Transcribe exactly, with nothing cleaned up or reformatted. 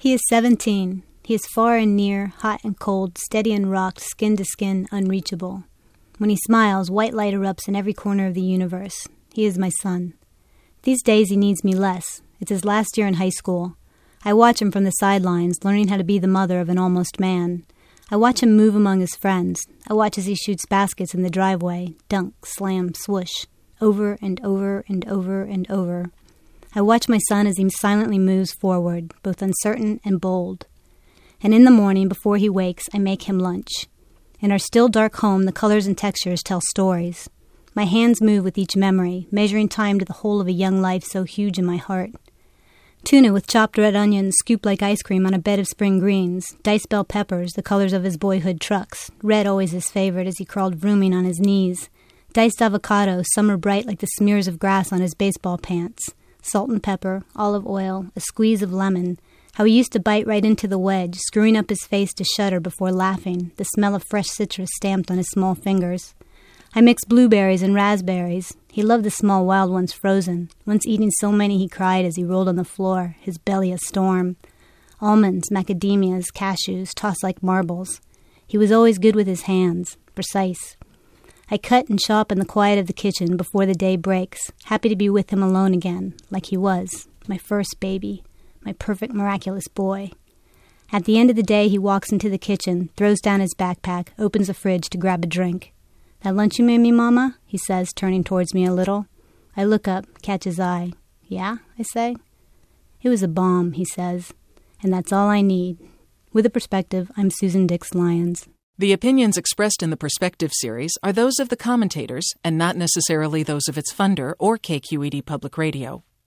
He is seventeen. He is far and near, hot and cold, steady and rocked, skin to skin, unreachable. When he smiles, white light erupts in every corner of the universe. He is my son. These days he needs me less. It's his last year in high school. I watch him from the sidelines, learning how to be the mother of an almost man. I watch him move among his friends. I watch as he shoots baskets in the driveway. Dunk, slam, swoosh. Over and over and over and over. I watch my son as he silently moves forward, both uncertain and bold. And in the morning, before he wakes, I make him lunch. In our still dark home, the colors and textures tell stories. My hands move with each memory, measuring time to the whole of a young life so huge in my heart. Tuna with chopped red onions scooped like ice cream on a bed of spring greens, diced bell peppers, the colors of his boyhood trucks, red always his favorite as he crawled vrooming on his knees, diced avocado, summer bright like the smears of grass on his baseball pants, salt and pepper, olive oil, a squeeze of lemon, how he used to bite right into the wedge, screwing up his face to shudder before laughing, the smell of fresh citrus stamped on his small fingers. I mixed blueberries and raspberries. He loved the small wild ones frozen. Once eating so many he cried as he rolled on the floor, his belly a storm. Almonds, macadamias, cashews, tossed like marbles. He was always good with his hands, precise. I cut and chop in the quiet of the kitchen before the day breaks, happy to be with him alone again, like he was, my first baby, my perfect, miraculous boy. At the end of the day, he walks into the kitchen, throws down his backpack, opens the fridge to grab a drink. "That lunch you made me, Mama?" he says, turning towards me a little. I look up, catch his eye. "Yeah?" I say. "It was a bomb," he says. "And that's all I need." With a perspective, I'm Susan Dix Lyons. The opinions expressed in the Perspective series are those of the commentators and not necessarily those of its funder or K Q E D Public Radio.